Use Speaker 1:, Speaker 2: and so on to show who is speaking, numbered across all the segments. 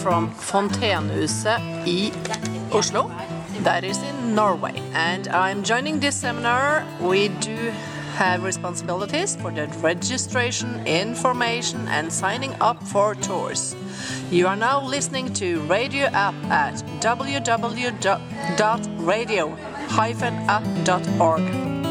Speaker 1: from Fontenehuset in Oslo, that is in Norway. And I'm joining this seminar. We do have responsibilities for the registration, information and signing up for tours. You are now listening to Radio App at www.radio-app.org.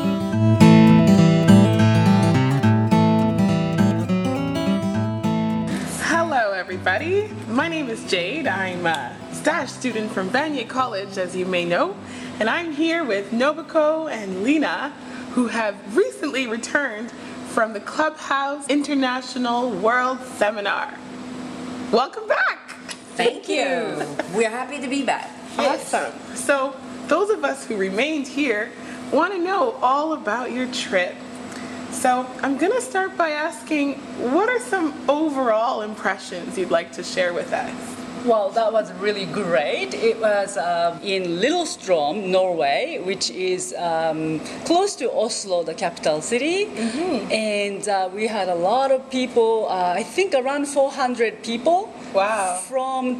Speaker 2: Hello everybody, my name is Jade. I'm a stage student from Vanier College, as you may know, and I'm here with Nobuko and Lena, who have recently returned from the Clubhouse International World Seminar. Welcome back!
Speaker 3: Thank you. We're happy to be back.
Speaker 2: Awesome. So those of us who remained here want to know all about your trip. So I'm going to start by asking, what are some overall impressions you'd like to share with us?
Speaker 4: Well, that was really great. It was in Lillestrøm, Norway, which is close to Oslo, the capital city. Mm-hmm. And we had a lot of people, I think around 400 people.
Speaker 2: Wow.
Speaker 4: From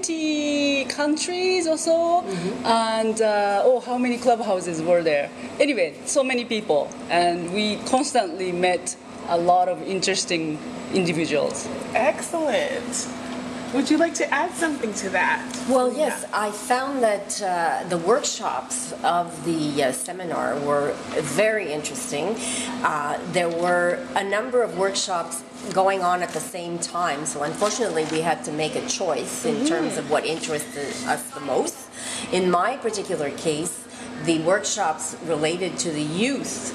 Speaker 4: 20 countries or so. Mm-hmm. And how many clubhouses were there? Anyway, so many people. And we constantly met a lot of interesting individuals.
Speaker 2: Excellent. Would you like to add something to that?
Speaker 3: Well, yes, I found that the workshops of the seminar were very interesting. There were a number of workshops going on at the same time, so unfortunately we had to make a choice in terms of what interested us the most. In my particular case, the workshops related to the youth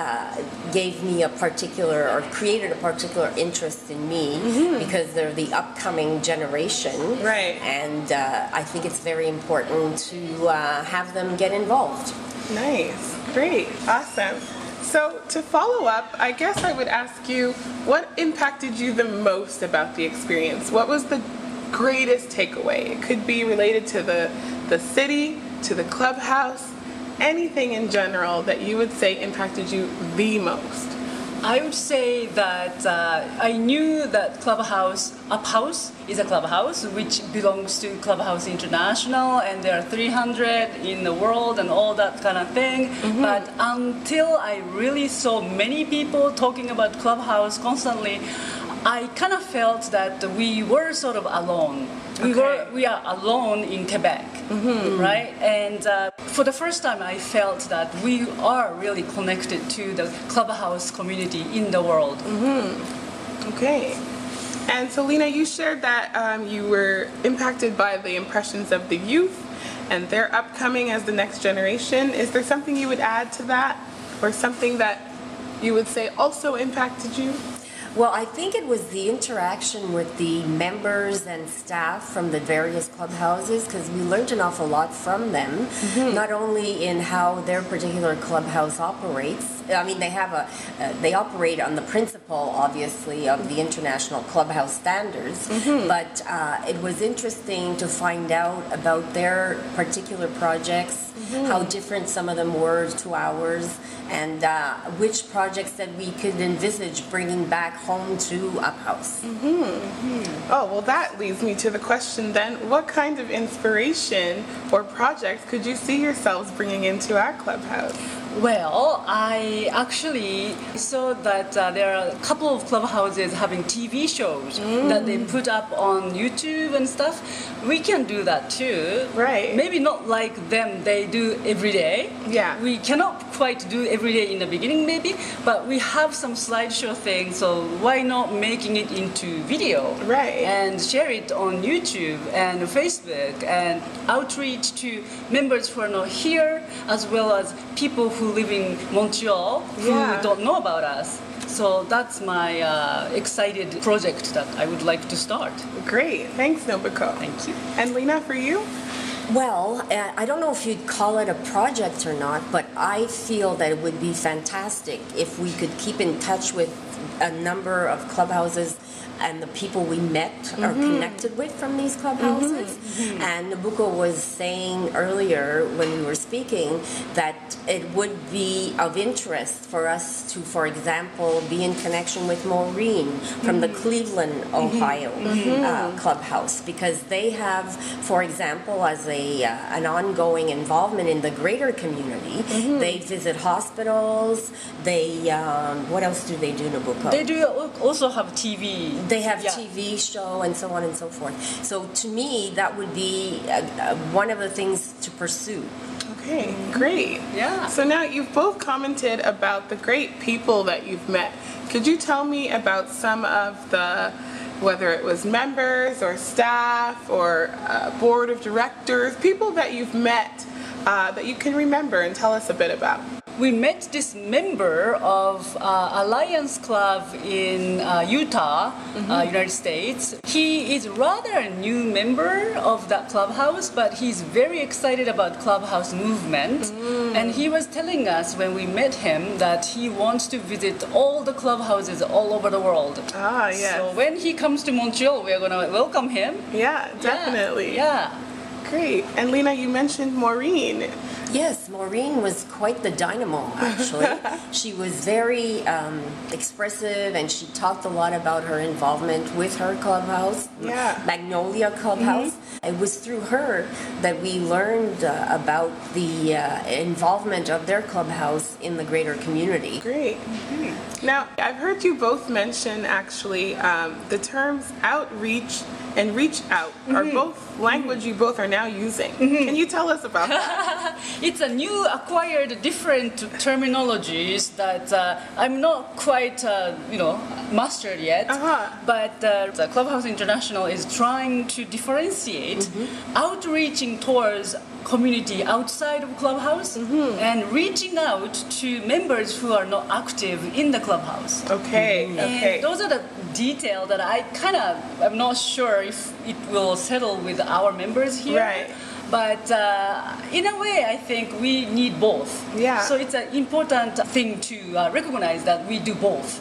Speaker 3: gave me created a particular interest in me because they're the upcoming generation.
Speaker 2: Right.
Speaker 3: And I think it's very important to have them get involved.
Speaker 2: Nice. Great. Awesome. So to follow up, I guess I would ask you, what impacted you the most about the experience? What was the greatest takeaway? It could be related to the city, to the clubhouse, anything in general that you would say impacted you the most.
Speaker 4: I would say that I knew that Up House is a clubhouse which belongs to Clubhouse International, and there are 300 in the world and all that kind of thing. Mm-hmm. But until I really saw many people talking about Clubhouse constantly, I kind of felt that we were sort of alone. We are alone in Quebec, right? And for the first time, I felt that we are really connected to the Clubhouse community in the world.
Speaker 2: Okay. And so, Lena, you shared that you were impacted by the impressions of the youth and their upcoming as the next generation. Is there something you would add to that, or something that you would say also impacted you?
Speaker 3: Well, I think it was the interaction with the members and staff from the various clubhouses, because we learned an awful lot from them, not only in how their particular clubhouse operates. I mean, they operate on the principle, obviously, of the international clubhouse standards, but it was interesting to find out about their particular projects, how different some of them were to ours, and which projects that we could envisage bringing back home to Up House.
Speaker 2: Oh, well, that leads me to the question then, what kind of inspiration or projects could you see yourselves bringing into our clubhouse?
Speaker 4: Well, I actually saw that there are a couple of clubhouses having TV shows that they put up on YouTube and stuff. We can do that too.
Speaker 2: Right.
Speaker 4: Maybe not like them, they do every day.
Speaker 2: Yeah.
Speaker 4: We cannot quite do every day in the beginning maybe, but we have some slideshow thing, so why not making it into video?
Speaker 2: Right.
Speaker 4: And share it on YouTube and Facebook and outreach to members who are not here, as well as people who live in Montreal who don't know about us. So that's my excited project that I would like to start.
Speaker 2: Great. Thanks, Nobuko.
Speaker 4: Thank you.
Speaker 2: And Lena, for you?
Speaker 3: Well, I don't know if you'd call it a project or not, but I feel that it would be fantastic if we could keep in touch with a number of clubhouses and the people we met or connected with from these clubhouses. And Nabucco was saying earlier when we were speaking that it would be of interest for us to, for example, be in connection with Maureen from the Cleveland, Ohio clubhouse, because they have, for example, as an ongoing involvement in the greater community, they visit hospitals, they, what else do they do, Nabucco?
Speaker 4: They do also have TV.
Speaker 3: They have
Speaker 4: Yeah.
Speaker 3: TV show and so on and so forth. So to me, that would be one of the things to pursue.
Speaker 2: Okay, great.
Speaker 4: Yeah.
Speaker 2: So now you've both commented about the great people that you've met. Could you tell me about some of the, whether it was members or staff or board of directors, people that you've met that you can remember and tell us a bit about?
Speaker 4: We met this member of Alliance Club in Utah, United States. He is rather a new member of that clubhouse, but he's very excited about clubhouse movement. And he was telling us when we met him that he wants to visit all the clubhouses all over the world.
Speaker 2: Ah, yes.
Speaker 4: So when he comes to Montreal, we're going to welcome him.
Speaker 2: Yeah, definitely.
Speaker 4: Yeah.
Speaker 2: Great. And Lena, you mentioned Maureen.
Speaker 3: Yes, Maureen was quite the dynamo, actually. She was very expressive, and she talked a lot about her involvement with her clubhouse,
Speaker 2: Yeah.
Speaker 3: Magnolia Clubhouse. It was through her that we learned about the involvement of their clubhouse in the greater community.
Speaker 2: Great. Now, I've heard you both mention actually the terms outreach and reach out are both language you both are now using. Can you tell us about that?
Speaker 4: It's a new acquired different terminologies that I'm not quite, mastered yet. But the Clubhouse International is trying to differentiate outreaching towards community outside of Clubhouse and reaching out to members who are not active in the Clubhouse.
Speaker 2: Okay, okay.
Speaker 4: And those are the details that I'm not sure if it will settle with our members here.
Speaker 2: Right.
Speaker 4: But in a way, I think we need both.
Speaker 2: Yeah.
Speaker 4: So it's an important thing to recognize that we do both.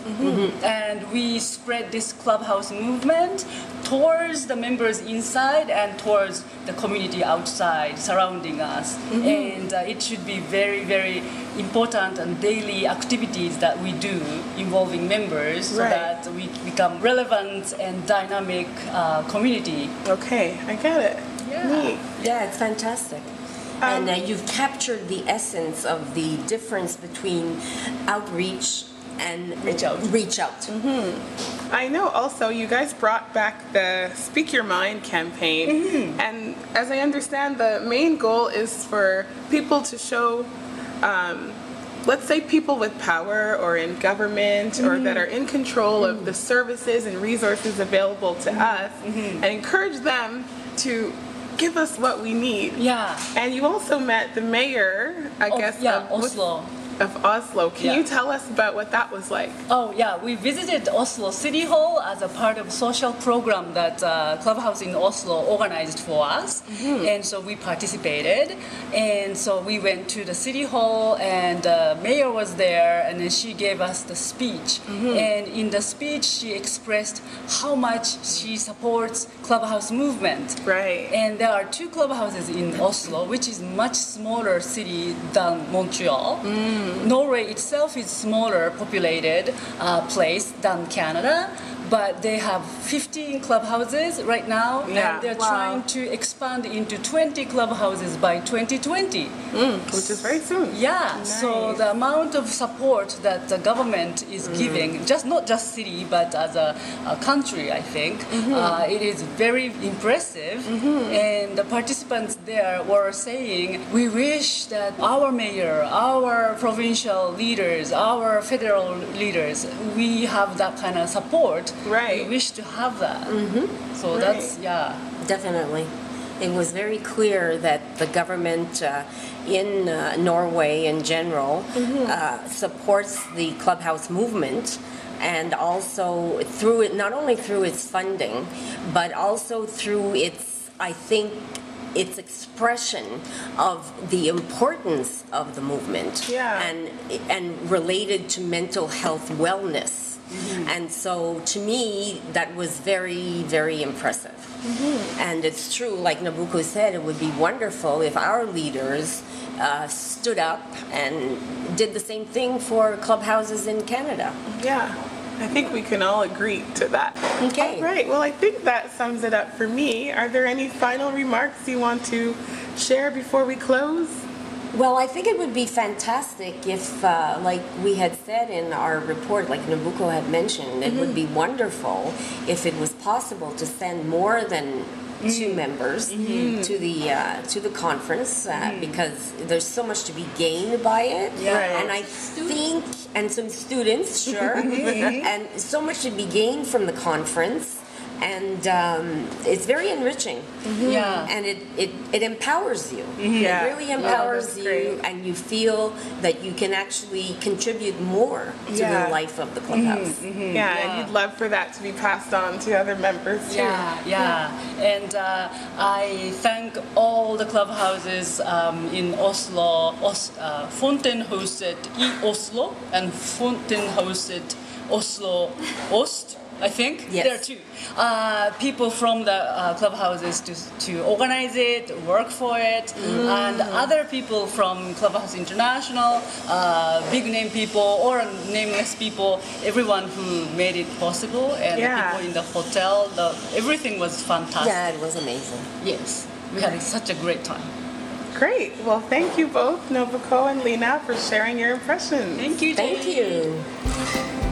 Speaker 4: And we spread this clubhouse movement towards the members inside and towards the community outside surrounding us. And it should be very, very important and daily activities that we do involving members so
Speaker 2: Right.
Speaker 4: that we become relevant and dynamic community.
Speaker 2: Okay, I get it.
Speaker 4: Yeah.
Speaker 2: Neat.
Speaker 3: Yeah, it's fantastic. And you've captured the essence of the difference between outreach and
Speaker 4: Reach out.
Speaker 3: Reach out.
Speaker 2: I know also you guys brought back the Speak Your Mind campaign. And as I understand, the main goal is for people to show, let's say people with power or in government or that are in control of the services and resources available to us and encourage them to give us what we need.
Speaker 4: Yeah.
Speaker 2: And you also met the mayor, I guess,
Speaker 4: Yeah,
Speaker 2: of
Speaker 4: Oslo.
Speaker 2: of Oslo. Can
Speaker 4: Yeah.
Speaker 2: you tell us about what that was like?
Speaker 4: Oh yeah, we visited Oslo City Hall as a part of social program that Clubhouse in Oslo organized for us, and so we participated. And so we went to the City Hall, and the mayor was there, and then she gave us the speech. And in the speech, she expressed how much she supports Clubhouse movement.
Speaker 2: Right.
Speaker 4: And there are two clubhouses in Oslo, which is much smaller city than Montreal. Norway itself is smaller populated place than Canada, but they have 15 clubhouses right now,
Speaker 2: Yeah.
Speaker 4: and they're
Speaker 2: Wow.
Speaker 4: trying to expand into 20 clubhouses by 2020.
Speaker 2: Which is very soon.
Speaker 4: Yeah, so
Speaker 2: Nice.
Speaker 4: the amount of support that the government is giving, not just city, but as a country, I think, it is very impressive. And the participants there were saying, we wish that our mayor, our provincial leaders, our federal leaders, we have that kind of support.
Speaker 2: Right.
Speaker 4: We wish to have that. So
Speaker 2: Right.
Speaker 4: that's, yeah.
Speaker 3: Definitely. It was very clear that the government in Norway in general supports the clubhouse movement, and also through it, not only through its funding, but also through its, I think, its expression of the importance of the movement,
Speaker 2: Yeah.
Speaker 3: and related to mental health wellness. And so to me, that was very, very impressive. And it's true, like Nobuko said, it would be wonderful if our leaders stood up and did the same thing for clubhouses in Canada.
Speaker 2: Yeah, I think we can all agree to that.
Speaker 3: Okay.
Speaker 2: All right, well, I think that sums it up for me. Are there any final remarks you want to share before we close?
Speaker 3: Well, I think it would be fantastic if, like we had said in our report, like Nobuko had mentioned, it would be wonderful if it was possible to send more than two members to the conference because there's so much to be gained by it.
Speaker 4: Yeah. Right.
Speaker 3: And I think, and some students, sure, and so much to be gained from the conference. And it's very enriching.
Speaker 4: Yeah.
Speaker 3: And it empowers you.
Speaker 2: Yeah.
Speaker 3: It really empowers
Speaker 2: that's
Speaker 3: you,
Speaker 2: great.
Speaker 3: and you feel that you can actually contribute more to
Speaker 2: Yeah.
Speaker 3: the life of the clubhouse.
Speaker 2: Yeah, and you'd love for that to be passed on to other members too.
Speaker 4: Yeah. And I thank all the clubhouses in Oslo. Fonten hosted Oslo and Fonten hosted Oslo Ost. I think
Speaker 3: Yes.
Speaker 4: there are two people from the clubhouses to organize it, work for it, and other people from Clubhouse International, big name people or nameless people, everyone who made it possible, and the
Speaker 2: Yeah.
Speaker 4: people in the hotel. Everything was fantastic.
Speaker 3: Yeah, it was amazing.
Speaker 4: Yes, we had such a great time.
Speaker 2: Great. Well, thank you both, Nobuko and Lena, for sharing your impressions.
Speaker 4: Thank you.
Speaker 3: Thank
Speaker 4: Jenny.
Speaker 3: you.